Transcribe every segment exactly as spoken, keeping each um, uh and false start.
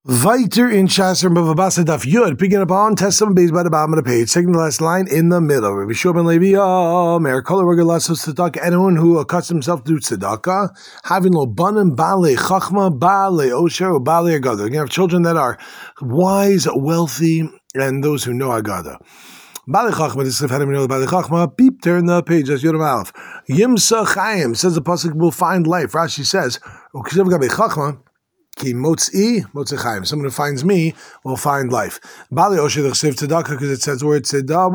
Weiter in Shasser Bavabasa Daf Yud, picking up on Testament based by the bottom of the page, taking the last line in the middle. Rabbi Shua ben Levi, oh, Mer Kol Regulasos Tzedakah, anyone who accustoms himself to do tzedakah, having lo banim bale chachma, bale osher, or bale agada. You have children that are wise, wealthy, and those who know agada. Bale chachma, this is if I didn't know bale chachma, beep, turn the page, that's Yud Aleph. Yimsa Chaim, says the pasuk will find life. Rashi says, Uksiv gabe chachma, Ki motzi, motzi chaim. Someone who finds me will find life. Bali osher chsev tzedakah, because it says word tzedakah.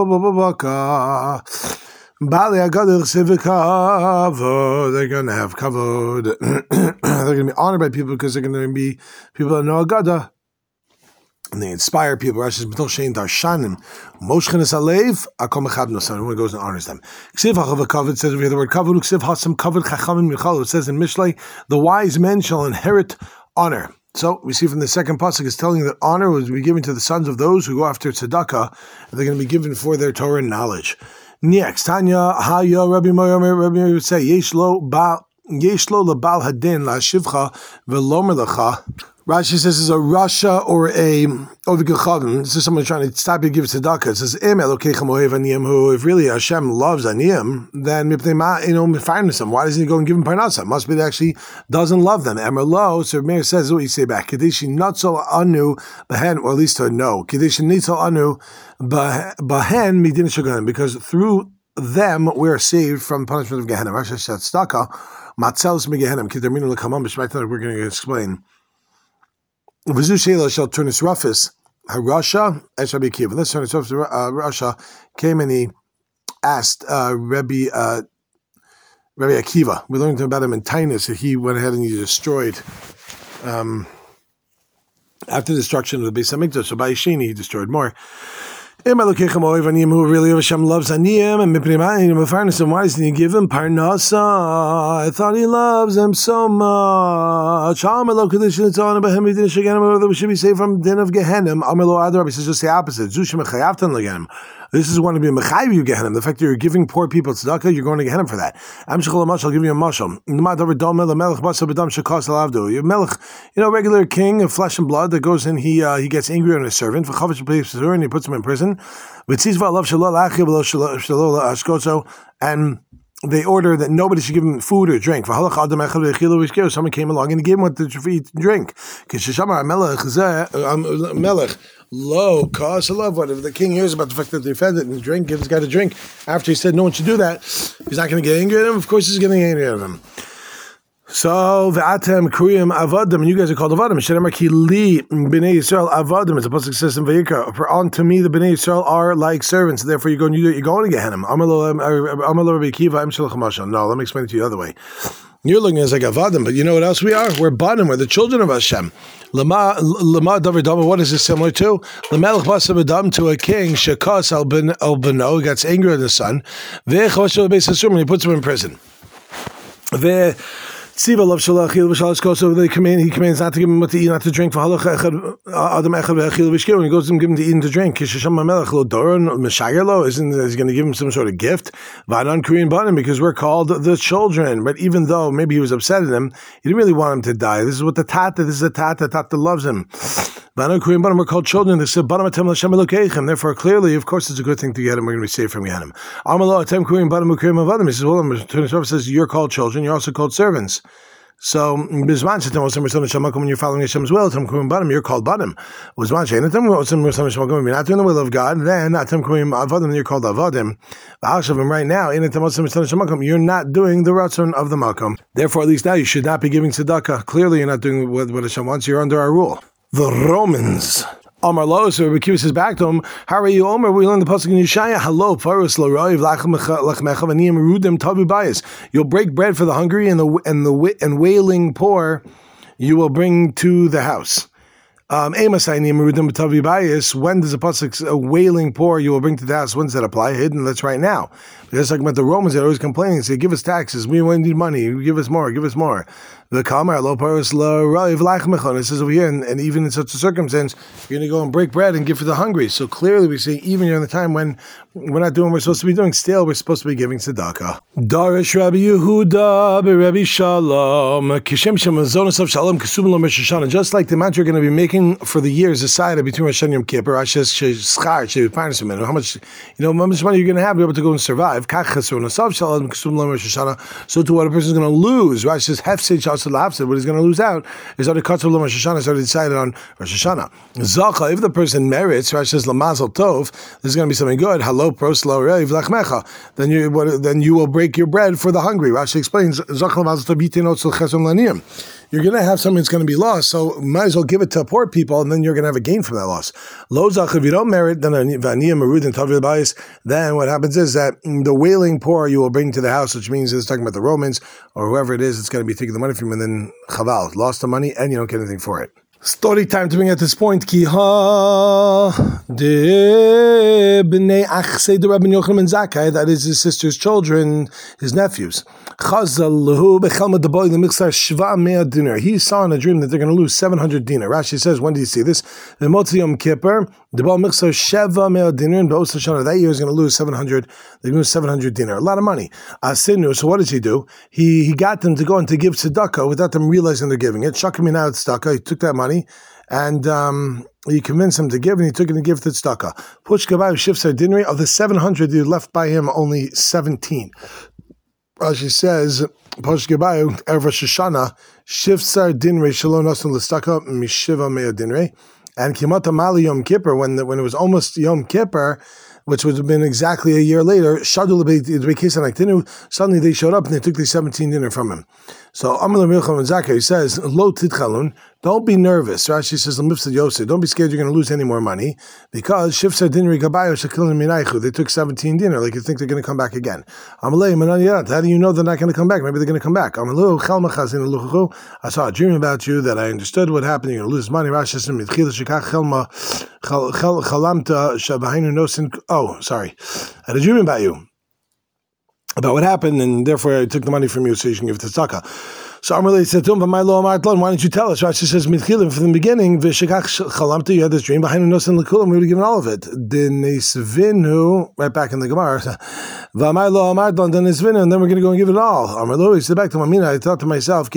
Bali agada chsev kavod. They're going to have kavod. They're going to be honored by people because they're going to be people that know agada. And they inspire people. Rashi says, "B'tol shein darshanim, moshchenes alev, akom echad someone who goes and honors them." Ksiv hachav kavod says over here the word kavod. Ksiv hasam kavod chachamim michal. It says in Mishlei, the wise men shall inherit honor. So we see from the second pasuk is telling that honor was to be given to the sons of those who go after tzedakah, and they're going to be given for their Torah knowledge. Next, Tanya Haya Rabbi Meir Rabbi Meir would say Yesh lo ba Yesh lo lebal hadin la shivcha velomer lecha. Rashi says this is a rasha or a ovigachavim. This is someone trying to stop you give tzedakah. It says im elokechem ohev aniyim. Who, if really Hashem loves aniyim, then mipnei ma you know mifarnesam. Why doesn't he go and give him parnasa? Must be that actually doesn't love them. Emer lo. So Meir says what you say back. Kedeshi natzol anu behen, or at least to no. Kedeshi nitzol anu behen midin shaganim, because through them we're saved from punishment of Gehenna. Rashi says tzedakah matzelos migehenna. Kiderminu lekamam b'shmeitan. We're going to explain. V'zu sheila shall turn his roughest. Rasha eshabi kiv. Let's turn his roughest. Rasha came and he asked uh, Rabbi uh, Rabbi Akiva. We learned about him in Tainus that he went ahead and he destroyed um, after the destruction of the Beis Hamikdash. So by Sheni he destroyed more. Who really Hashem loves aniyim and mipnei why doesn't he give them parnasa? I thought he loves them so much. We should be saved from din of Gehenna. He says just the opposite. This is one to be mechayiv you Gehenna. The fact that you're giving poor people tzedakah, you're going to Gehenna for that. I'll give you a mashal. You melech, you know, regular king of flesh and blood that goes in, he uh, he gets angry on his servant, and he puts him in prison. And they order that nobody should give him food or drink. Someone came along and he gave him what to eat and drink. Low cause of love. What if the king hears about the fact that they fed it and drink, give this guy to drink after he said no one should do that? He's not going to get angry at him. Of course, he's getting angry at him. So v'atem kriyim avadim, and you guys are called avadim. Shemar ki li bnei Yisrael avadim. It's a pasuk says in Vayikra. For unto me the bnei Yisrael are like servants. Therefore, you're going you're going to Gehenna. Amalo Amalo Rabbi Akiva im shalach mashal. No, let me explain it to you the other way. You're looking at us like avadim, but you know what else we are? We're banim. We're the children of Hashem. Lama lama davidam. What is this similar to? Lamelech basabadam, to a king. Shekas al ben al beno, gets angry at the son. Ve'choshav beis hasum, and he puts him in prison. Ve Tziva love shalachil v'shalash. So they command, he commands not to give him what to eat, not to drink. For halach echad adam echad ve'achil v'shkil. When he goes to him, give him to eat and to drink. Kishasham hamelech lo doron meshayir lo. Isn't he going to give him some sort of gift? V'adan Korean button, because we're called the children. But even though maybe he was upset at him, he didn't really want him to die. This is what the tata. This is the tata. Tata loves him. V'adan Korean button, we're called children. They said button atem l'shem elokeichem. Therefore, clearly, of course, it's a good thing to get him. We're going to be saved from Gehenna. Amalo atem Korean button mukerim avadim. He says, well, the says you're called children. You're also called servants. So, when you're following Hashem's will, you're called Banim. When you're not doing the will of God, then you're called Avadim. Right now, you're not doing the Ratzon of the Makom. Therefore, at least now, you should not be giving tzedakah. Clearly, you're not doing what, what Hashem wants. You're under our rule. The Romans. Omar Lo, so Rabbi Akiva says back to him, how are you, Omar? We learn the pasuk in Yeshaya. Hello, Farus L'Roiv Lachmecha V'Niyim Rudim Tavi Bayis. You'll break bread for the hungry and the and the and wailing poor. You will bring to the house. Um, when does the pasuk a wailing poor you will bring to the house? When does that apply? Hidden. That's right now. Just like about the Romans, they're always complaining. They say, "Give us taxes. We need money. Give us more. Give us more." The Kamar lo paros lo ra'iv lachmechon. It says over here, and, and even in such a circumstance, you're going to go and break bread and give for the hungry. So clearly, we see even during the time when we're not doing what we're supposed to be doing, still we're supposed to be giving tzedakah. Darish Rabbi Yehuda beRabbi Shalom kishem shem zonos of Shalom kesum lo Rosh Hashanah. Just like the amount you're going to be making for the years aside between Rosh Hashanah and Yom Kippur, Ashes schar sheviparnasim. How much, you know, how much money you're going to have to be able to go and survive. Kach zonos of Shalom kesum lo Rosh Hashanah. So to what a person is going to lose, Rashi says hefsid. What he's going to lose out is already cut of Rosh Hashanah. It's already decided on Rosh Hashanah. Zacha, if the person merits, Rashi says Lamazal Tov, there's going to be something good. Hello, proslo reiv lachmecha. Then you then you will break your bread for the hungry. Rashi explains Zacha Lamazal Tov yitinot chesum laniyim. You're going to have something that's going to be lost, so might as well give it to poor people, and then you're going to have a gain from that loss. Lo zach, if you don't merit, then v'aniyim merud and tavil bayis. Then what happens is that the wailing poor you will bring to the house, which means it's talking about the Romans or whoever it is. It's going to be taking the money from you, and then chaval, lost the money, and you don't get anything for it. Story time to bring at this point. Ki ha de b'nei achsei de Rabbi Yochanan ben Zakkai, that is his sister's children, his nephews. Chazal bechelma de boy lemixar shva mea dinar. He saw in a dream that they're going to lose seven hundred dinar. Rashi says, when did he see this? The Motzi Yom Kippur, the boy mixar sheva mea dinar, and B'os Hashanah that year is going to lose seven hundred. They're going to lose seven hundred dinar, a lot of money. Asinu. So what does he do? He he got them to go and to give tzedakah without them realizing they're giving it. Shakim out tzedakah. He took that money. And um, he convinced him to give, and he took it and gave to tzedakah. Push Gabai shifts dinri of the seven hundred he left by him, only seventeen. Rashi says, Push Gabai erev Rosh Hashanah shifts dinri shalom nasan l'tzedakah mishiva mea dinri, and kimata mali Yom Kippur when the, when it was almost Yom Kippur, which would have been exactly a year later, suddenly they showed up and they took the seventeen dinner from him. So Amar Rabbi Yochanan ben Zakkai says, Lo titchalun, don't be nervous. Rashi says, L'mifsad Yosef, don't be scared you're going to lose any more money, because Shifsa dinri gabayo shekilin minaychu, they took seventeen dinner, like you think they're going to come back again. Amalei mananiyat, how do you know they're not going to come back? Maybe they're going to come back. Amalu chelmachazin luchuchu, I saw a dream about you that I understood what happened. You're going to lose money. Rashi says, Mitchila shekach chelma chalamta shabahainu nosin. Oh, sorry, I had a dream about you, about what happened, and therefore I took the money from you so you can give it to tzedakah. So Amalei said to him, "My law, why don't you tell us?" Rashi says, "Mitchilim from the beginning, v'shekach chalamta, you had this dream. Behind nosin lekulam, we would have given all of it. Denisvinu, right back in the Gemara. V'amay lo amartlon denisvinu, and then we're going to go and give it all." Amalei said back to Mamina, I thought to myself,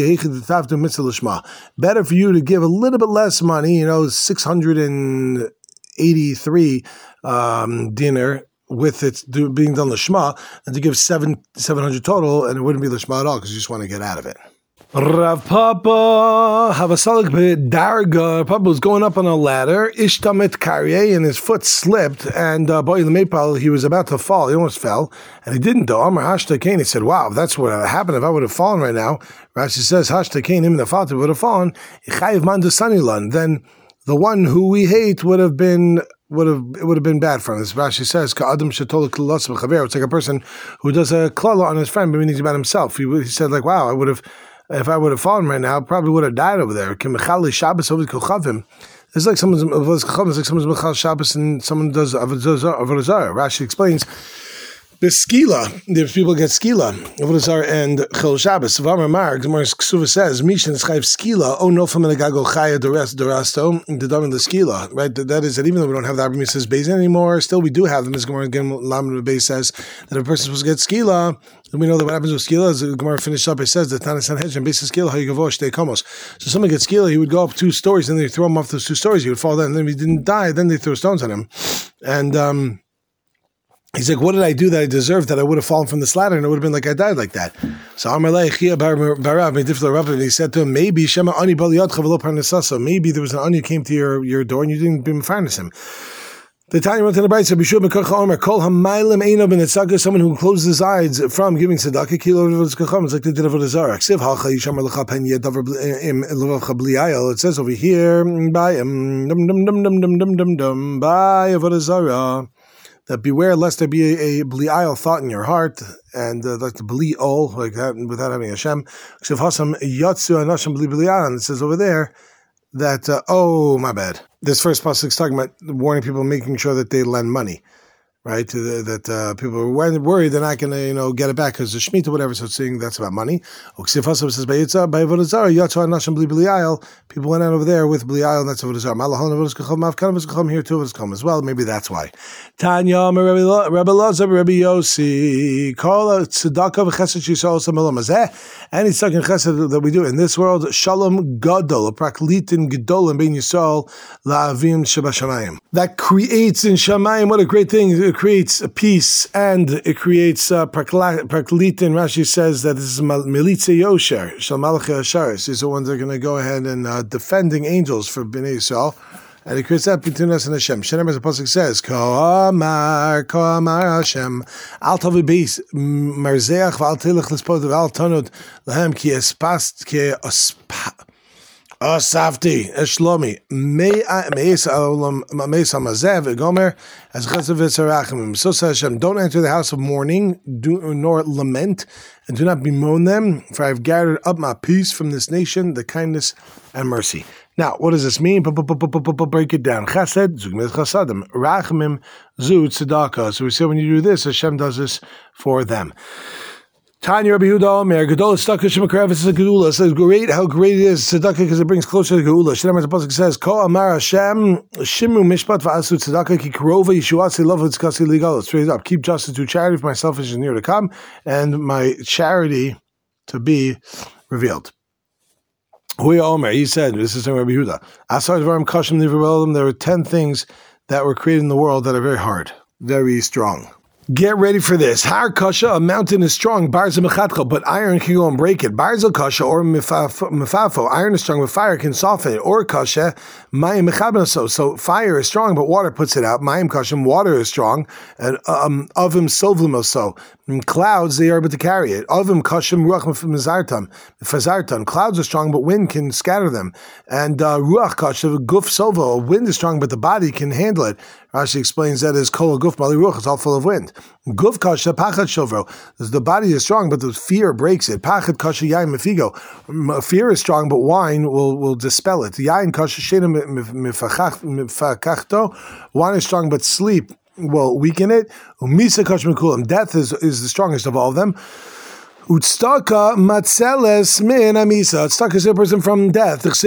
better for you to give a little bit less money, you know, six hundred and eighty-three um, dinar, with it do, being done l'shma, and to give seven seven hundred total, and it wouldn't be l'shma at all because you just want to get out of it. Rav Papa Havasalik Darga. Papa was going up on a ladder. Ishtamit Karye, and his foot slipped, and uh, boy, the Mepal, he was about to fall. He almost fell, and he didn't. Though Amar Hashta Kain, he said, "Wow, that's what happened. If I would have fallen right now." Rashi says, "Hashta Kain, him and the father would have fallen. Chayiv Mandasanilan. Then the one who we hate would have been." Would have it would have been bad for him. As Rashi says, "Ka'adam shetol klalas b'chaver." It's like a person who does a klala on his friend, but meaning about himself. He, he said, like, "Wow, I would have, if I would have fallen right now, probably would have died over there." It's like someone's it's like someone's mechal Shabbos and someone does avodah zarah. Rashi explains. The skila, if people get skila, and chil Shabbos. V'amar Mar, Gemara Ksuva says, Mishan Schayv skila. Oh no, from the gago chaya the rest the rasto the dam the skila. Right, that is that even though we don't have the Abraham says Beis anymore, still we do have them. As Gemara again, Lamed Beis says that if a person is supposed to get skila, then we know that what happens with skila. As the Gemara finished up, it says that Tana Sanhedrin Beis skila how you go stay komos. So someone gets skila, he would go up two stories, and they throw him off those two stories. He would fall down, and then if he didn't die, then they throw stones on him, and um. He's like, what did I do that I deserved that I would have fallen from this ladder and it would have been like I died like that? So he said to him, maybe Shema Ani Baliyot maybe there was an ani who came to your, your door and you didn't be farness him. The Tanya went to the Brayso, Bishub Mekacha Omer, Kol Hamaylim Eino Ben Etzaka, someone who closes his eyes from giving tzedakah, Kilo V'Tzkacham, it's like they did Avodah Zarah. Ksiv Halcha Yishamar L'cha Pen Yedavar Im L'Vavcha Bli Ayel. It says over here, by Dum Dum Dum Dum Dum Dum Dum Dum by Avodah Zarah, that beware lest there be a, a Bli Ayel thought in your heart, and uh, like the Bli Ol, like that, without having Hashem. Ksiv Hasam Yatsu Anashim Bli Bli Ayel. It says over there that, uh, oh, my bad. This first pasuk is talking about warning people, making sure that they lend money. right? The, that uh, people are worried they're not going to, you know, get it back because the Shemitah, whatever. So it's saying that's about money. People went out over there with B'li'ayil, and that's Avodah Zarah. Here too as well. Maybe that's why. Tanya, Rebbe Lazar, Rebbe Yossi, call a tzedakah v'chesed shisol samelam azeh. Any second chesed that we do in this world, shalom gadol, a praklitin gadol, and bein yisol la'avim shabashamayim. That creates in Shamayim, what a great thing. It creates a peace, and it creates uh, praklitin. Rashi says that this is militze yosher, shal malachei hasharis. These are the ones that are going to go ahead and uh, defending angels for Bnei Yisrael. And it creates that between us and Hashem. Shenem, as the pasuk says, Ko amar, ko amar Hashem, al tavi beis marzeach v'al tilach l'spod v'al tanut lahem ki espast ki ospa. Asafti eshlomi meis alam meis amazev gomer as chesed v'tzarachim. So says Hashem, don't enter the house of mourning, do nor lament, and do not bemoan them, for I have gathered up my peace from this nation, the kindness and mercy. Now, what does this mean? Break it down. Chesed, zugmid chasadim. Rachmim, zu tzedakah. So we say when you do this, Hashem does this for them. Tanya Rabbi Yehuda Omer, Gedol tzedakah shemakarev, it's a gedula. It says great, how great it is tzedakah because it brings closer to gedula. Shneimar, the pasuk says, Ko amar Hashem, shimu mishpat va'asu tzedakah ki karova yishuatzi love v'tzkasi ligalos. Straight up, keep justice to charity, for my selfish is near to come, and my charity to be revealed. Huya Omer, he said, this is Rabbi Yehuda, Asar dvarim kashim nivra, there are ten things that were created in the world that are very hard, very strong. Get ready for this. Har kasha, a mountain is strong, barza mechatcha, but iron can go and break it. Barza kasha, or mefafo, iron is strong, but fire can soften it. Or kasha, mayim mechabenaso, so fire is strong, but water puts it out. Mayim kasha, water is strong, and um, ovim sovlimoso. Clouds, they are able to carry it. Ovim kashim ruach mezartam, fazartam. Clouds are strong, but wind can scatter them. And uh, ruach kasha, guf sovo, wind is strong, but the body can handle it. Rashi explains that as kol guf mali ruach, it's all full of wind. Guf kasha pachad shovro. The body is strong, but the fear breaks it. Pachad kasha yain mefigo. Fear is strong, but wine will, will dispel it. Yain kasha shena mifakachto. Wine is strong, but sleep will weaken it. Umisa kash mekulam. Death is, is the strongest of all of them. Utstaka matzeles min amisa. Utstaka is a person from death. And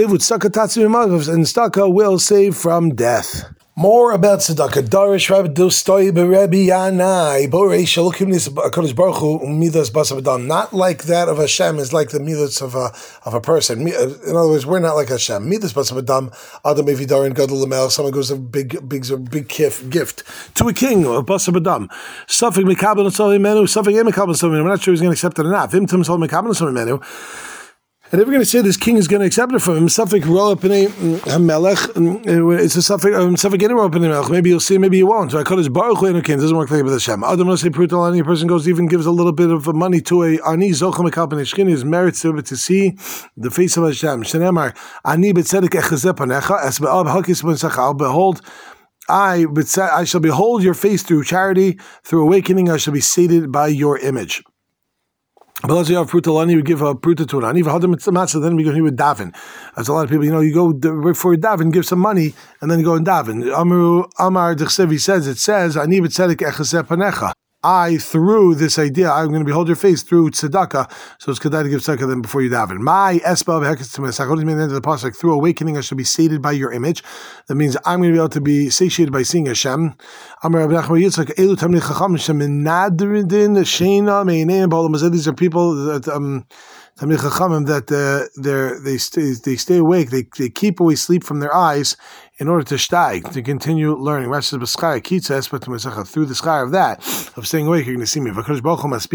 Utstaka will save from death. More about tzedakah. Darish Rabbi Dostoi beRebbi Yanai Borei Shalukim Nis Hakadosh Baruch Hu Midas Basar B'Dam. Not like that of Hashem is like the midas of a of a person. In other words, we're not like Hashem. Midas Basar B'Dam. Adam Evidarin Gadol Lamel. Someone gives a big, big, big gift to a king of Basar B'Dam. Suffolk Mekabel Nosol Menu. Suffolk Mekabel Nosol Menu. We're not sure he's going to accept it or not. Vim Tim Sol Mekabel Nosol Menu. And if we're going to say this king is going to accept it from him, Safek roll up in a melech, it's a Safek, Safek in a melech. Maybe you'll see, maybe you won't. So I call this Baruch Hu King. Doesn't work like with Hashem. Adam will say, Prutal, any person goes, even gives a little bit of money to a Ani, Zocham Ekalpan Eshkin, his merits to to see the face of Hashem. Shenemar, Ani Betzedek Echazep Panecha, as Be'ab Hakis Ben Sachal, behold, I, I shall behold your face through charity, through awakening, I shall be sated by your image. But let's say you have pruta, you would give a pruta to an ani. Then we go here with daven. As a lot of people, you know, you go before you daven, give some money, and then you go and daven. Amar Amar Dechsevi says, it says, ani b'tzedek echaseh panecha. I, through this idea, I'm going to behold your face through tzedakah. So it's kedai to give tzedakah then before you daven. My espa of hekes t'mesach. What does it mean at the end of the pasuk? Through awakening, I shall be sated by your image. That means I'm going to be able to be satiated by seeing Hashem. Amar Rabbi Nachman Yitzchak elu tamid chacham shemenadridin sheina meinein ba'olam. These are people that um tamid chachamim that uh, they they stay they stay awake. They they keep away sleep from their eyes in order to steig, to continue learning. Rashi says, but through the sky of that, of staying awake, you're going to see me. And the Kodesh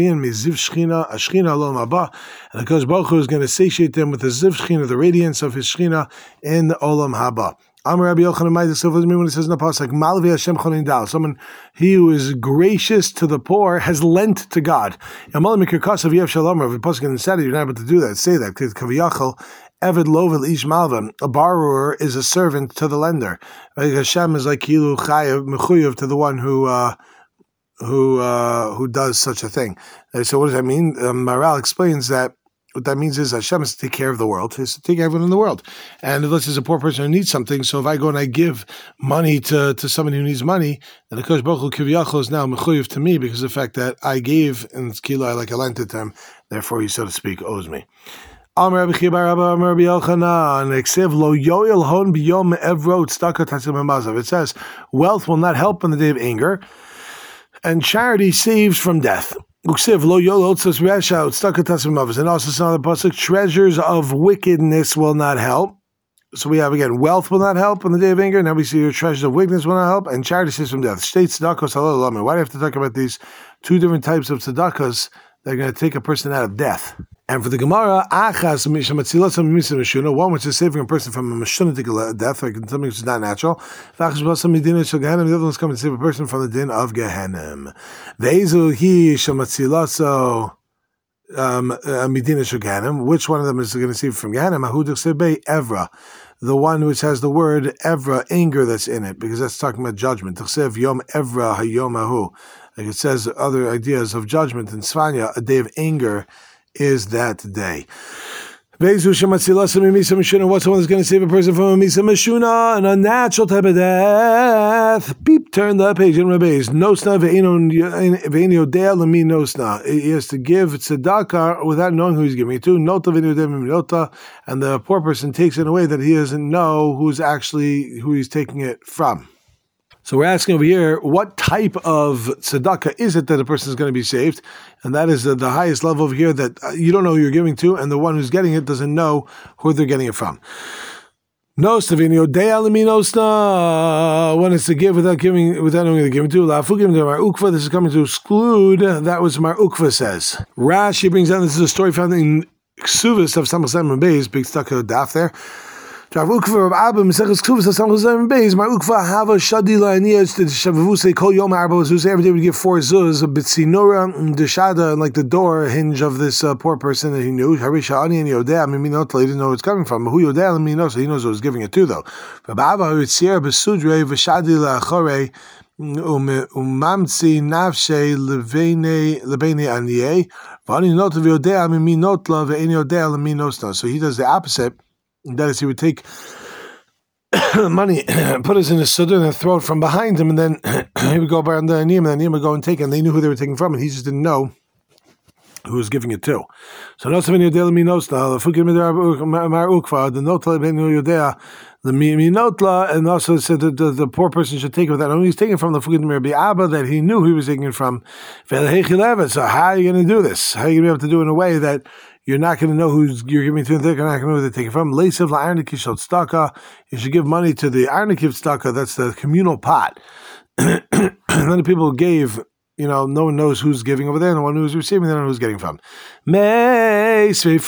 Baruch Hu is going to satiate them with the ziv shchina, the radiance of his shchina in the olam haba. Amar Rabbi Yochanan Maitis, so what does it mean when it says in the pasuk, Malvi Hashem Chonin Dal, someone, he who is gracious to the poor, has lent to God. If the pasuk in the Saturday, you're not able to do that, say that, because Kaviyachal, Eved Lovel Ish Malva, a borrower is a servant to the lender. Hashem is like Kilu Chayav Mechuyev to the one who uh, who uh, who does such a thing. And so what does that mean? Um, Maral explains that What that means is Hashem is to take care of the world, is to take care of everyone in the world. And unless there's a poor person who needs something, so if I go and I give money to, to somebody who needs money, then HaKadosh Baruch Hu Kiviyachol is now mechuyev to me because of the fact that I gave, and it's kila, like I lent it to him, therefore he, so to speak, owes me. Amar Rabbi Chiya bar Abba Amar Rabbi Yochanan Eksiv lo yoel hon biyom evro tzedakah tasim hamazav. It says, wealth will not help on the day of anger, and charity saves from death. Uksiv lo yoel tzas resha tzedakah tasim hamazav. And also some other pasuk, treasures of wickedness will not help. So we have again, wealth will not help on the day of anger. Now we see your treasures of wickedness will not help, and charity saves from death. State tzedakos halal lamed. Why do you have to talk about these two different types of tzedakahs that are going to take a person out of death? And for the Gemara, achas mishuna, one which is saving a person from a mishuna death, like something which is not natural. The other one is coming to save a person from the din of Gehenim. Ve'ezu hi shematzilaso midina shel. Which one of them is going to save from Gehenim? Ahuduk sebe evra, the one which has the word evra, anger, that's in it, because that's talking about judgment. Tachsev yom evra hayom ahu. Like it says, other ideas of judgment in Svanya, a day of anger is that day. What's the one that's going to save a person from a misa mishuna, an unnatural type of death? Beep, turn the page in Rabbeis. Nosna ve'eno dea l'mi nosna. He has to give tzedakah without knowing who he's giving it to. Nota ve'eno dea l'mi nota, and the poor person takes it away that he doesn't know who's actually who he's taking it from. So we're asking over here, what type of tzedakah is it that a person is going to be saved? And that is the, the highest level over here that you don't know who you're giving to, and the one who's getting it doesn't know who they're getting it from. One is to give without giving, without knowing who they're giving to. This is coming to exclude. That was Mar Ukva says. Rashi brings down, this is a story found in Ksuvas of Samach Simon Beis, big tzedakah daf there. So every day we give for zuz, bitzinura, deshada, and like the door hinge of this uh, poor person that he knew. He didn't know where it's coming from. Who yodea, so he knows who was giving it to, though. Umamtzi nafshe levene lebene aniye, v'ani not yodea miminotla ve'eni yodea leminosna. So he does the opposite. That is, he would take money, put us in his suda, and then throw it from behind him, and then he would go around the aniyim, and the aniyim would go and take it, and they knew who they were taking from, and he just didn't know who was giving it to. So, no seven yodea l'minosna, the fukim mar ukva, the notla ben yodea l'minotla, and also said that the, the poor person should take it without knowing he's taking it from the fukim Rabbi Abba that he knew he was taking it from. So, how are you going to do this? How are you going to be able to do it in a way that you're not going to know who you're giving to, and they're not going to know who they're taking from. You should give money to the Arnikiv tzedakah, that's the communal pot. And then the people who gave, you know, no one knows who's giving over there, and the one who's receiving, they don't know who's getting from. Much should the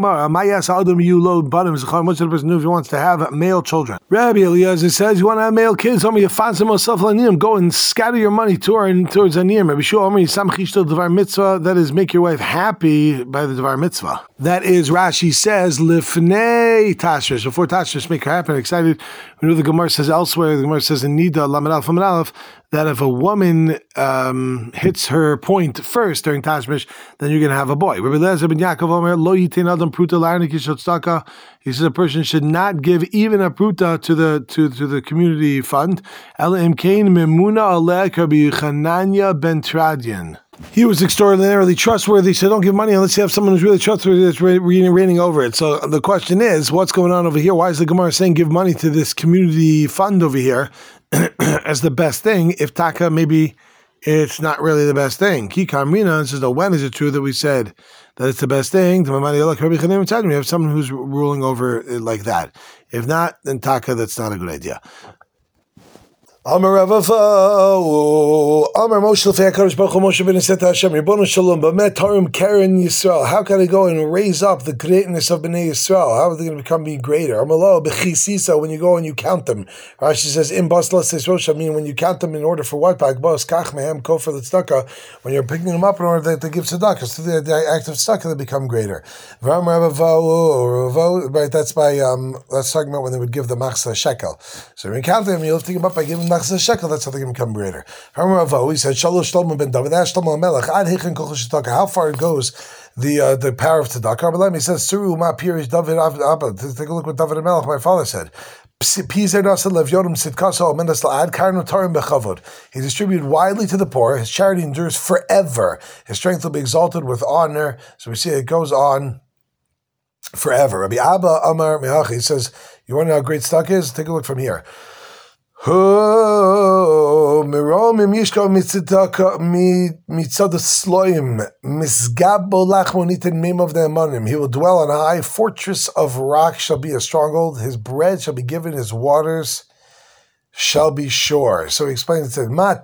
person do if he wants to have male children? Rabbi Eliezer says, you want to have male kids, go and scatter your money towards Aniyim. Rabbi Shua, mitzvah, that is, make your wife happy by the Devar mitzvah. That is, Rashi says, Lifnei Tashrish, before Tashrish, make her happy and excited. We know the Gemara says elsewhere, the Gemara says in Nida, Lamed Aleph, Lamed Aleph, that if a woman um, hits her point first during Tashmish, then you're going to have a boy. Rabbi Eliezer ben Yaakov Omer, Lo yitin adam pruta la'arnik yishot tzedakah. He says a person should not give even a pruta to the to, to the community fund. Ela imkein memuna aleh Rabbi Chananya ben Tradian. He was extraordinarily trustworthy, so don't give money unless you have someone who's really trustworthy that's re- re- reigning over it. So the question is, what's going on over here? Why is the Gemara saying give money to this community fund over here as the best thing, if taka maybe it's not really the best thing? Ki kamrina says, no, when is it true that we said that it's the best thing? We have someone who's ruling over it like that. If not, then taka, that's not a good idea. Amar Ravafa, Amar Moshe L'fei HaKadosh Baruch Hu, Moshe ben said to Hashem, Ribono Shalom, B'met Harim Karen Yisrael. How can I go and raise up the greatness of Bnei Yisrael? How are they going to become be greater? Amar Lo B'chisisa, when you go and you count them. Rashi says, Im Bas L'Seis Rosh, I mean, when you count them in order for what? B'Agbos Kach Mehem Kofer L'Tzedakah. When you're picking them up in order that they give tzedakah, so the, the act of tzedakah, they become greater. Amar Ravafa, right? That's by um, that's talking about when they would give the machzah shekel. So when you count them, you'll have to give them up by giving lechs a shekel, that's how they can become greater. He said, Shalosh Shlomo ben David, Ash Shlomo Melech, Ad Hechin Kol Shetaka, how far it goes, the uh, the power of tzedakah. He says, Suru Ma Pirish David Abba. Take a look what David Melech, my father, said. He distributed widely to the poor. His charity endures forever. His strength will be exalted with honor. So we see it goes on forever. Rabbi Abba Amar Mehachi says, you want to know how great stock is? Take a look from here. He will dwell on a high fortress of rock, shall be a stronghold. His bread shall be given, his waters shall be sure. So he explains it. What's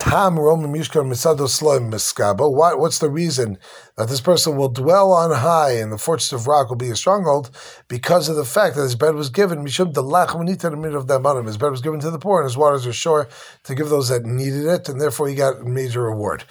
the reason that this person will dwell on high and the fortress of rock will be a stronghold? Because of the fact that his bread was given. His bread was given to the poor, and his waters are sure to give those that needed it, and therefore he got a major reward.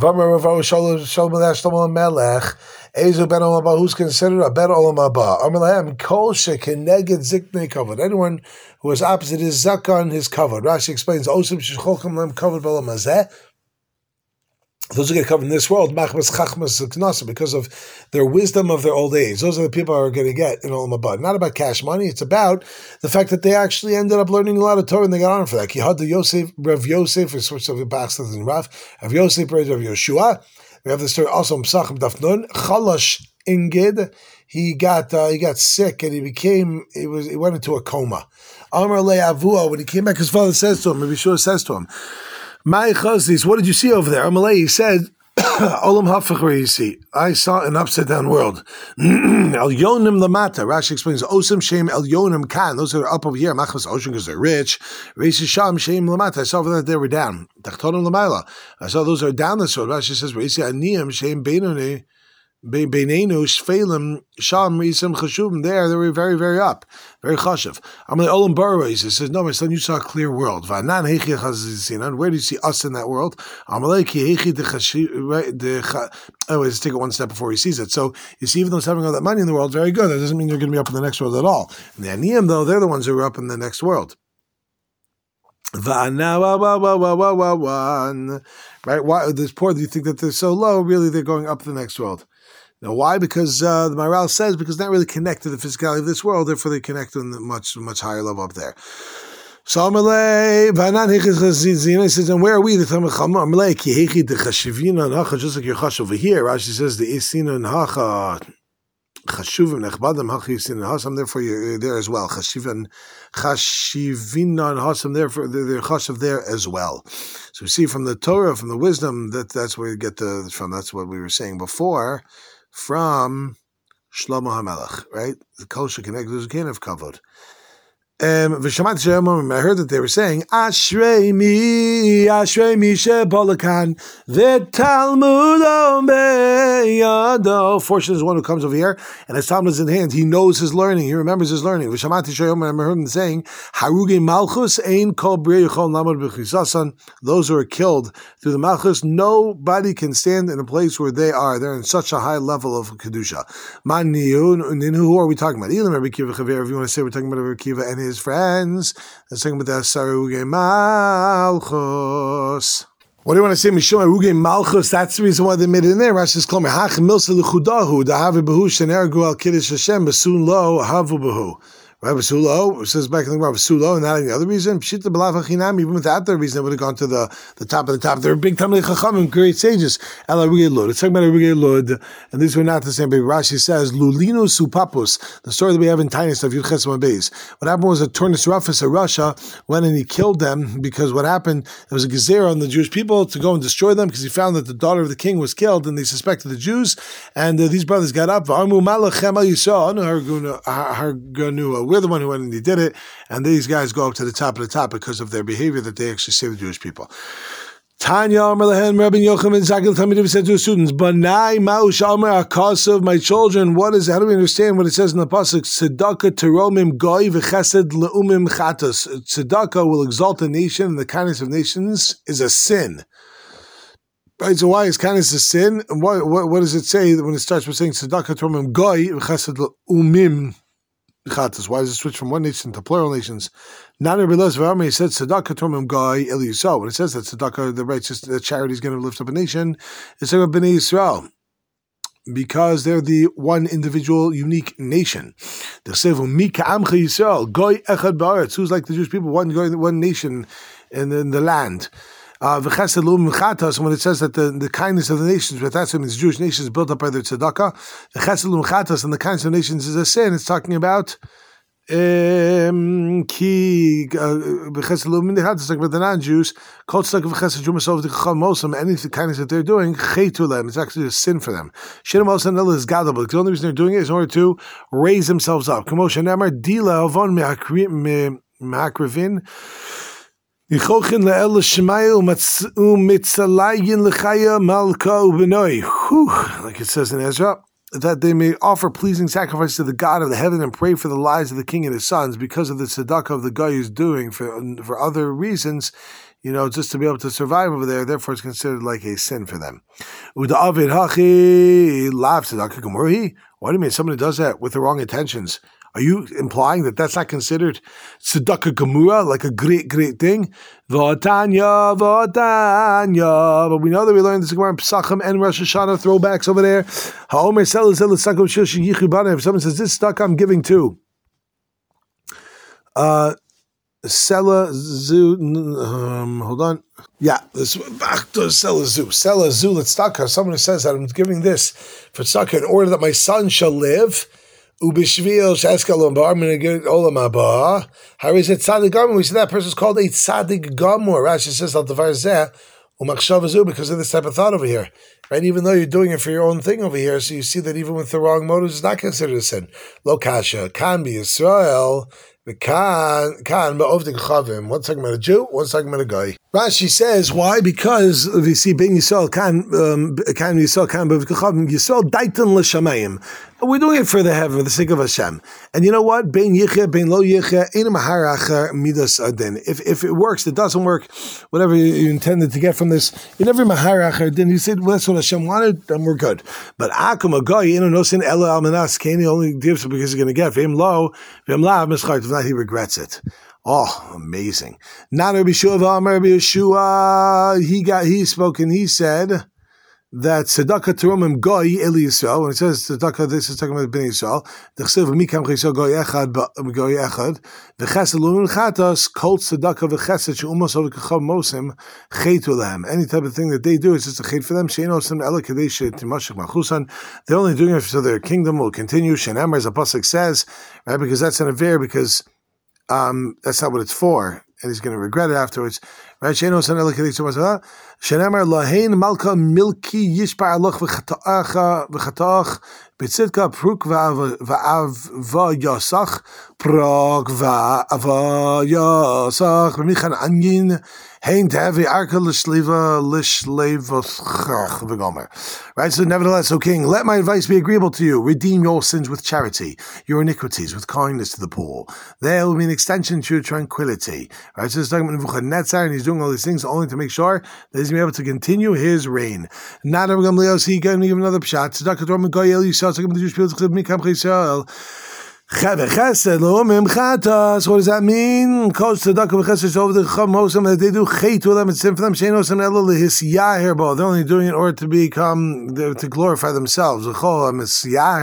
Ezu ben olam haba, who's considered a ben olam haba? Amalehem kol shekeneged ziknei kavod. Anyone who is opposite his zakan, his kavod. Rashi explains, Osim shecholchem lem kavod b'olam hazeh. Those who get covered in this world, machmas chachmas knasa, because of their wisdom of their old age. Those are the people who are going to get in olam haba. Not about cash money. It's about the fact that they actually ended up learning a lot of Torah and they got on for that. Kihad the Yosef, Rav Yosef, or switch of the Bachseth and Rav, Rav Yosef, Rav Yoshua. We have the story also in Psachim Daf Nun. Chalash Ingid, he got uh, he got sick and he became he was he went into a coma. Amar Le Avua, when he came back, his father says to him, maybe sure says to him, "My chazis, what did you see over there?" Amar Le, he said, "Olam hafach, where you see, I saw an upside down world." El Yonim Lamata. Rashi explains, Osam Shem El Yonim Kan. Those are up over here. Machmas Ocean because they're rich. Reishi Sham Shem Lamata. I saw over there they were down. Tachtonim Lamaila. I saw those are down this road. Rashi says, Reishi Aniyam Shem Beinoni. Beinenu Shfelim Sham Risim Chashuvim. There, they were very, very up, very chashuv. Amalei Olam Bara. He says, "No, my son, you saw a clear world. Vanan Heichi Chazizinan. Where do you see us in that world? Amalei Ki Heichi De. Oh, let's take it one step before he sees it. So you see, even though it's having all that money in the world, very good. That doesn't mean you're going to be up in the next world at all. And the Aniyim, though, they're the ones who are up in the next world." Right? Why this poor? Do you think that they're so low? Really, they're going up to the next world. Now, why? Because uh, the Maharal says because they're not really connected to the physicality of this world, therefore they connect to a much, much higher level up there. So Amalei, he says, and where are we? The time of Amalei, ki hechi de chashivina nacha, just like your chash over here. Rashi says the isina nacha chashuvim nechbadim hachi isina hasam. Therefore you're there as well. Chashivin chashivina hasam. Therefore they're chashav there as well. So we see from the Torah, from the wisdom, that that's where you get the from. That's what we were saying before. From Shlomo HaMelech, right? The kol shekeneged there's a kind of kavod. Um, I heard that they were saying, Ashrei mi, Ashrei mi shebolakan, v'talmudom beyado. Fortunate is one who comes over here, and his Talmud is in hand. He knows his learning. He remembers his learning. I heard him saying, Haruge malchus ein kol b'rei yachol lamod b'chisasan. Those who are killed through the malchus, nobody can stand in a place where they are. They're in such a high level of kedusha. Man niyu, who are we talking about? Elam Rabbi Kiva Chaver. If you want to say we're talking about Rabbi Kiva and his friends. Let's talk about the Saruge Malchus. What do you want to say, Mishum Aruge Malchus? That's the reason why they made it in there. Rashi says, "Klomer hach milsa l'chudahu dahavi behu shenergu al kiddush Hashem besun lo havu behu." Right, Vasulo, it says back in the Gemara, Vasulo, and not any other reason. Pshita b'lav hachinam, even without the reason, it would have gone to the, the top of the top. They're big Talmidei Chachamim, great sages. Ela Rugei Lud. It's talking about Rugei Lud, and these were not the same. But Rashi says, Lulino Supapus, the story that we have in Tainus of Yud Ches Beis. What happened was a Turnus Rufus of Russia went and he killed them because what happened, there was a gezerah on the Jewish people to go and destroy them because he found that the daughter of the king was killed and they suspected the Jews. And uh, these brothers got up. We're the one who went and he did it, and these guys go up to the top of the top because of their behavior that they actually save the Jewish people. Tanya Amalahan Rabbi Yochanan Zagil Talmidim said to his students, Banai Maush Amar Akasav, my children, what is how do we understand what it says in the pasuk? Tzedakah teromim goy v'chesed leumim chatos. Tzedakah will exalt a nation, and the kindness of nations is a sin. Right, so why is kindness a sin? What, what, what does it say when it starts with saying Tzedakah teromim goy v'chesed leumim chatas. Why does it switch from one nation to plural nations? Not every less of he said tzedakah tormim goy el Yisrael. When it says that tzedakah, the righteous, the charity is going to lift up a nation, it's talking about Bnei Yisrael, because they're the one individual, unique nation. The sevu mika amcha Yisrael goy echad ba'aretz. Who's like the Jewish people, one goy, one nation in the, in the land. Uh, when it says that the, the kindness of the nations, but that's when the Jewish nations built up by their tzedakah, the chesed l'umchatas and the kindness of nations is a sin. It's talking about um, ki b'chesed l'umchatas, it's talking about the non-Jews. Kol tzedakah v'chesed jumasov d'chacham mosam. Any kindness that they're doing, chetu them. It's actually a sin for them. Shinem also another is gadol, but the only reason they're doing it is in order to raise themselves up. Kamosha nemar dila avon mehakrivin. Like it says in Ezra, that they may offer pleasing sacrifice to the God of the heaven and pray for the lives of the king and his sons because of the tzedakah of the guy who's doing for for other reasons, you know, just to be able to survive over there. Therefore, it's considered like a sin for them. What do you mean somebody does that with the wrong intentions? Are you implying that that's not considered tzedakah gemura, like a great, great thing? V'atanya, v'atanya. But we know that we learned this Gemara in Pesachim and Rosh Hashanah throwbacks over there. Ha'omer sel zel tzedakah shil sheyichu banav. If someone says, this tzedakah I'm giving to uh, Sela Zu, um, hold on. Yeah, this Sela Zu. Sela Zu tzedakah. Someone who says that I'm giving this for tzedakah in order that my son shall live. Ubishvil Shaskalon Bar, I'm going to get Olam Haba. How is it Tzadik Gamur? We see that person is called a Tzadik Gamur. Rashi says Al Devar Zeh Umakshav Zu, because of this type of thought over here, right? Even though you're doing it for your own thing over here, so you see that even with the wrong motives, it's not considered a sin. Lo Kasha can be Israel. Can can but often chavim. One's talking about a Jew, one's talking about a guy. Rashi says why? Because we see Ben Yisrael can can Yisrael can but chavim Yisrael daitan l'shamayim. We're doing it for the heaven, for the sake of Hashem. And you know what? Ben yichya, ben lo yichya, ein maharacha midas adin. If if it works, it doesn't work. Whatever you intended to get from this, in every maharacha adin, you said well, that's what Hashem wanted, then we're good. But akum a guy, you know, no sin ela almanas. Cain only gives because he's going to get. V'im lo, v'im lav mischart. If not, he regrets it. Oh, amazing. Not Rabbi Yeshua, Rabbi Yeshua, he got, he spoke and he said that tzedakah terumim goy eli Yisrael. When it says tzedakah, this is talking about Bnei Yisrael. The chesiv mikam chesel goy echad goy echad. The chesed lumin chatas kol tzedakah v'chesed she'umos ovikachav mosim cheitu lehem. Any type of thing that they do is just a cheit for them. She'eno sim ela kadesh timashik machusan. They're only doing it so their kingdom will continue. Shenemar, as the pasuk says, right? Because that's an affair. Because um, that's not what it's for, and he's going to regret it afterwards. Right? Shenemar lahein malka milki yishpar aloch v'chataach v'chataach b'tzidka pruk v'ava yasach prok v'ava yasach b'michan anyin hein tevi arka l'shliva l'shlevachach v'gomer. Right. So nevertheless, O king, let my advice be agreeable to you. Redeem your sins with charity, your iniquities with kindness to the poor. There will be an extension to your tranquility. Right. So it's talking about Nebuchadnezzar, and he's doing all these things only to make sure that he's going to be able to continue his reign. Not Rabbi Gamliel, he going to give another pshat. Tzedakah tormim goy el Yisrael. Talking about the Jewish people. Tzedakah mikam Yisrael. What does that mean? That they do chait to them, it's sin for them. They're only doing it in order to become, to glorify themselves. Who does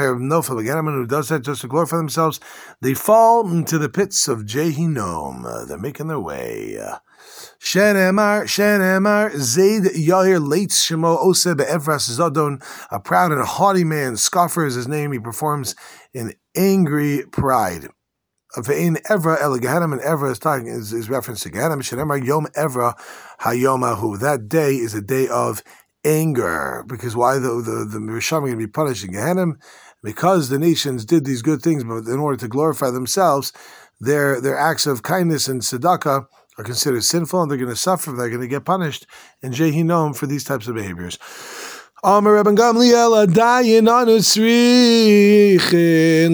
that just to glorify themselves? They fall into the pits of Jehinom. They're making their way. Shenemar, Shenemar, Zaid Yahir Leitz Shemo Ose Be'evras Zodon, a proud and haughty man, scoffer is his name, he performs in angry pride. Ve'in Evra El Gehenim, and Evra is talking is, is reference to Gehenim. Shenemar Yom Evra Hayomahu. That day is a day of anger. Because why the the the Risham are going to be punished in Gehenim? Because the nations did these good things, but in order to glorify themselves, their their acts of kindness and tzedakah are considered sinful, and they're going to suffer. They're going to get punished in Jehinom for these types of behaviors. Amar Rabban Gamliel Adayin Anusrichin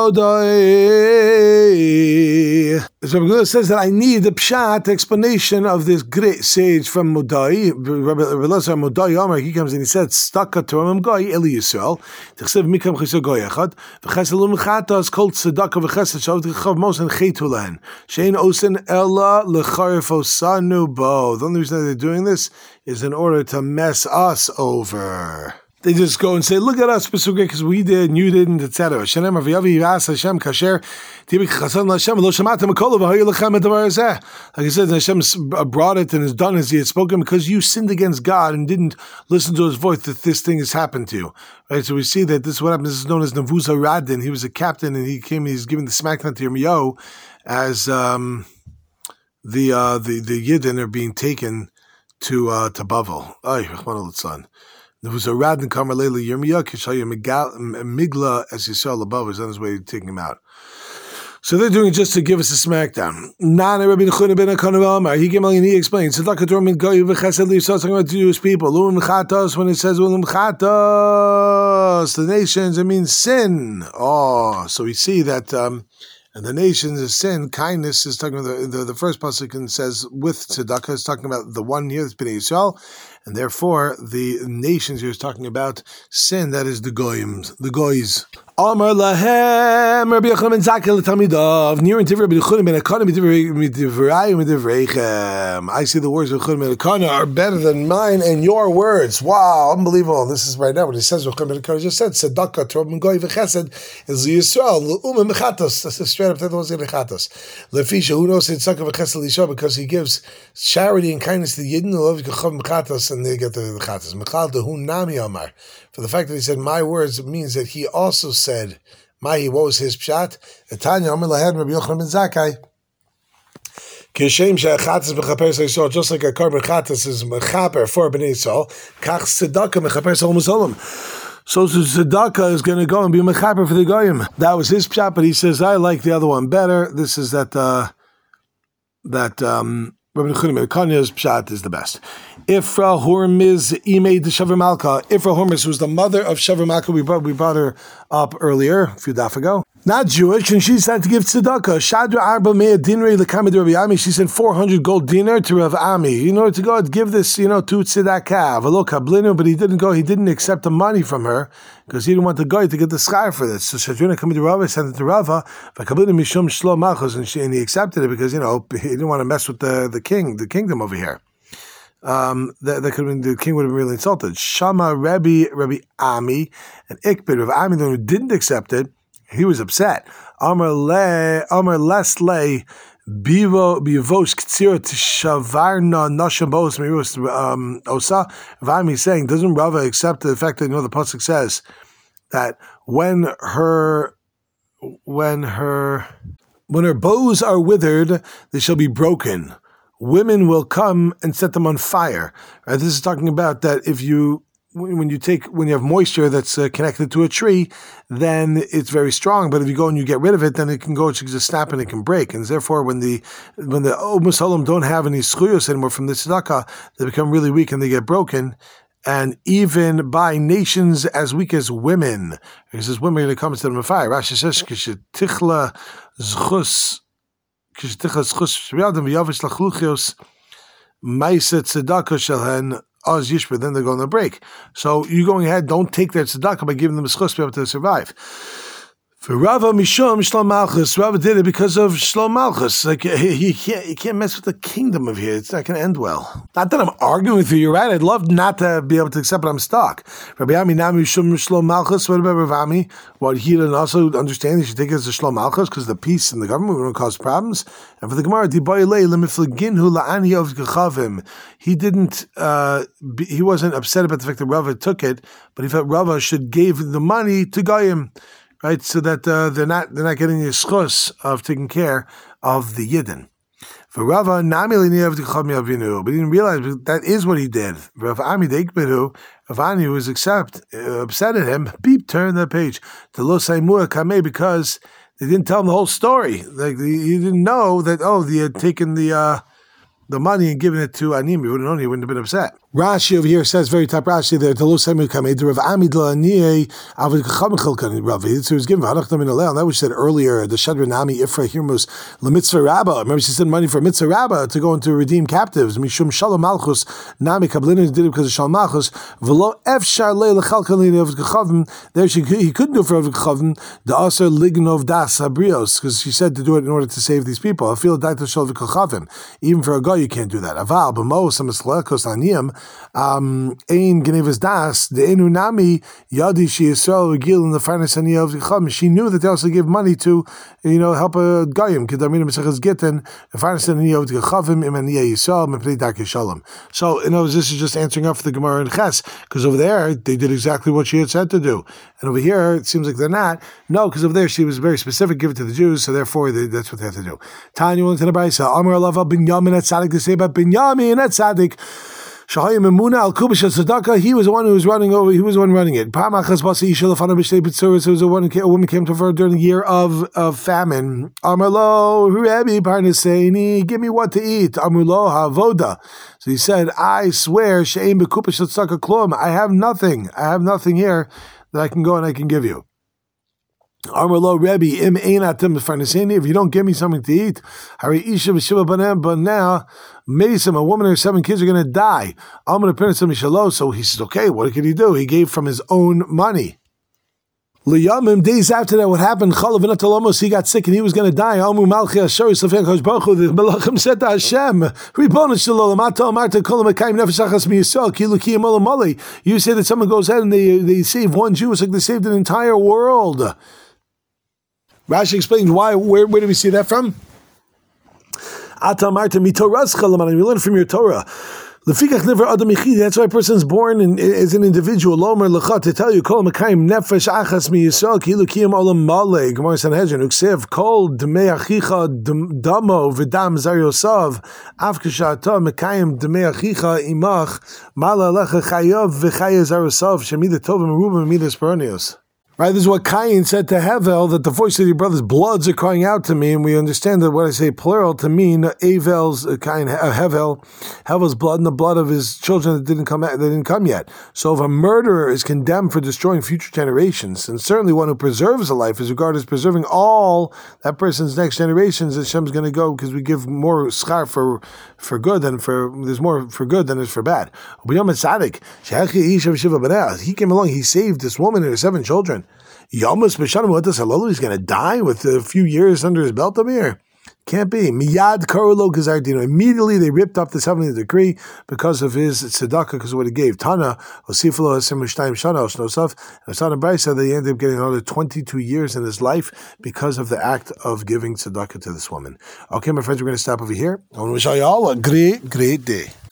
Lemodai. So Rabban Gamliel says that I need the pshat explanation of this great sage from Modai. Rabbi Elazar Modai Amar, he comes and he said, Staka Torah Goy Eli Yisrael. Tichsev Mikam Chesed Goy Echad. V'chesed Lum Chatas Kol Tzedaka V'chesed Shav T'chav Mosen Cheitu Lehen. Shein Osen Ella Lecharif Osanu Bo. The only reason that they're doing this is in order to mess us over. They just go and say, look at us, because we did and you didn't, et cetera. Like I said, Hashem brought it and has done as he had spoken because you sinned against God and didn't listen to his voice that this thing has happened to you. Right? So we see that this is what happens. This is known as Nevuza Radin. He was a captain and he came, he's giving the smackdown to Yirmiyahu as um, the, uh, the, the Yidden are being taken to uh, to Bavel. Ay, Rachmana litzlan. There was a Radin Kamar Leila Yirmiyah Kishaya Migla as he saw above is on his way taking him out. So they're doing it just to give us a smackdown. Nana Rabbi Nechuna ben Akana Amar. He came along and he explains. Tzedakah Torah min Goy v'Chesed li Yisrael, talking about the Jewish people. Ulum Chatos, when it says Ulum Chatos, the nations, it means sin. Oh, so we see that. Um, And the nations of sin, kindness is talking about the, the, the first pasuk and says with tzedakah is talking about the one here that's Bnei Yisrael, and therefore the nations here is talking about sin, that is the goyim, the goys. Amar lahem Rabbi Yochanan ben Zakkai l'talmidav near into Rabbi Yochanan ben Akana midivrei midivreichem. I see the words of Yochanan ben Akana are better than mine and your words. Wow, unbelievable! This is right now what he says. Yochanan ben Akana just said tzedakah Torah min goy v'chesed is Yisrael l'uma mechatos. That's straight up. That was mechatos. Lefisha who knows tzedakah v'chesed l'isha because he gives charity and kindness to the yidden who love Yochanan mechatos and they get the mechatos. Mechal dehu nami amar. For the fact that he said my words, it means that he also said, Mahi, what was his pshat? Etanya Amar Lahed Rabbi Yochanan ben Zakkai. Kishem she'achatas mechaper Yisrael, just like a korban chatas is mechaper for Bnei Yisrael, kach tzedakah mechaper Shalom U'Solam. So tzedakah is going to go and be mechaper for the goyim. That was his pshat, but he says I like the other one better. This is that uh, that um, Rabbi Yochanan ben Akana's pshat is the best. Ifra Hormiz Imei de Shavra Malka. Ifra Hormiz was the mother of Shavra Malka. We brought, we brought her up earlier, a few daf ago. Not Jewish, and she decided to give tzedakah. Shadra Arba Mea Dinrei L'Kamid Rabbi Ami. She sent four hundred gold dinar to Rav Ami in order to go and give this, you know, to tzedakah. V'lo kablinu, but he didn't go. He didn't accept the money from her because he didn't want the guy to get the schar for this. So Shadrina Kamid Rava sent it to Rava. V'kablinu mishum shlo malchus, and she and he accepted it because you know he didn't want to mess with the the king, the kingdom over here. Um, that, that could have been, the king would have been really insulted. Shama Rabbi Rabbi Ami and Ikbid Rabbi Ami, the one who didn't accept it, he was upset. Amar le Amar les le bivo bivosh ktsir tishavarna nasham bos mirus um osa. Rabbi Ami is saying, doesn't Rava accept the fact that you know the pasuk says that when her when her when her bows are withered, they shall be broken. Women will come and set them on fire. Right? This is talking about that if you, when you take, when you have moisture that's uh, connected to a tree, then it's very strong. But if you go and you get rid of it, then it can go, it can just snap and it can break. And therefore, when the when the Umas Halam don't have any schuyos anymore from the tzedakah, they become really weak and they get broken. And even by nations as weak as women, he says women are going to come and set them on fire. Rashi says, "Kishetichla zchus." Then they're going to break. So you going ahead, don't take their tzedakah by giving them a schus to be able to survive. For Rava Mishum Shlom Malchus, Rava did it because of Shlom Malchus. Like he, he can't, he can't mess with the kingdom of here. It's not going to end well. Not that I'm arguing with you. You're right. I'd love not to be able to accept, but I'm stuck. Rabbi Ami Nami Mishum Shlom Malchus. What about Rav Ami? Well, he didn't also understand. He should take it as a Shlom Malchus because the peace in the government won't cause problems. And for the Gemara, he didn't. Uh, be, he wasn't upset about the fact that Rava took it, but he felt Rava should give the money to Goyim. Right, so that uh, they're not they're not getting the schus of taking care of the yidden. For Rava, but he didn't realize that is what he did. Rav Ami Deikberu, Rav Ani was accept, uh, upset at him. Beep, turn the page to Lo Saimua Kameh because they didn't tell him the whole story. Like he didn't know that oh, they had taken the uh, the money and giving it to Aniyim. He wouldn't know, he wouldn't have been upset. Rashi over here says, very top Rashi there, so he was given that we said earlier, the Shadranami Ifra Hirmus Lemitzvah Rabbah. Remember, she sent money for Mitzvah Rabbah to go into redeem captives. Mishum Shalom Malchus Nami Kablin did it because of Shalom Malchus. Velo Efshar Le Lechalkalin of Gechavim. There she he couldn't do it for Gechavim. The Aser Lignov Das Abrios, because she said to do it in order to save these people. I feel Daita Shal Gechavim. Even for a guy, you can't do that. Aval B'mo Samaslecos Aniyim. Um, Ein Genevas Das, the Enu Nami Yadi She Yisrael Regil in the finest of Chum. She knew that they also give money to, you know, help a Goyim. Kedamina Mesachas Gittin, the finest of Chavim Imaniya Yisrael Mepnei Darkei Shalom. So, you know, this is just answering up for the Gemara in Ches, because over there they did exactly what she had said to do, and over here it seems like they're not. No, because over there she was very specific, give it to the Jews, so therefore they, that's what they have to do. Tanya went to the Brisa. Amar Alava Binyamin at Tzaddik to say about Binyamin at Tzaddik. Shahayim Emuna al Kubish Tzedakah. He was the one who was running over. He was the one running it. Pamachas Basi Yishel Afana B'Shtei B'Tzuris. It was a one. A woman came to her during the year of of famine. Amarlo Rebbe Parnaseini. Give me what to eat. Amarlo Havoda. So he said, I swear She'im B'Kubish Tzedakah Klum. I have nothing. I have nothing here that I can go and I can give you. Amarlo Rebbe Im Einatim Parnaseini. If you don't give me something to eat, Hari Isha B'Shiva Banem. But now. Mason, a woman and her seven kids are going to die. I'm going to put some Mishalo. So he says, okay, what could he do? He gave from his own money. Liyamim, days after that, what happened? Chalav and Atalomos, he got sick and he was going to die. Amu Malchi Asher, Safek Hoshbachu, the Melachim said to Hashem, Ribbonish Shalom, Ato Marta Kolam Akaim Nefeshachas Miyasol, Kiluki Molamali. You say that someone goes ahead and they, they save one Jew, it's like they saved an entire world. Rashi explains why, where, where do we see that from? We learn from your Torah. That's why a person is born and is an individual. To tell you, Gemara Sanhedrin, Uksev, Kol Dmei Achicha Damo V'Dam Zar Yosav Avkashata Mekayim Dmei Achicha Imach Mala Lecha Chayav V'Chaya Zar Yosav Shemida Tovim Rubim Midas Peronios. Right, this is what Cain said to Hevel, that the voice of your brother's bloods are crying out to me, and we understand that what I say plural to mean Avel's uh, Cain, uh, Hevel, Hevel's blood and the blood of his children that didn't come that didn't come yet. So if a murderer is condemned for destroying future generations, and certainly one who preserves a life is regarded as preserving all that person's next generations, Hashem's going to go because we give more schar for for good than for there's more for good than there's for bad. He came along, he saved this woman and her seven children. Yamas B'Shanim, what does Halalu? He's going to die with a few years under his belt over here. Can't be. Miyad Karulo Gazardino. Immediately they ripped up the seventh decree because of his tzedakah, because of what he gave. Tana, Osifalo Hasim Mishtayim Shana, Osnosaf, and Osana Braisa, they ended up getting another twenty-two years in his life because of the act of giving tzedakah to this woman. Okay, my friends, we're going to stop over here. I want to wish you all a great, great day.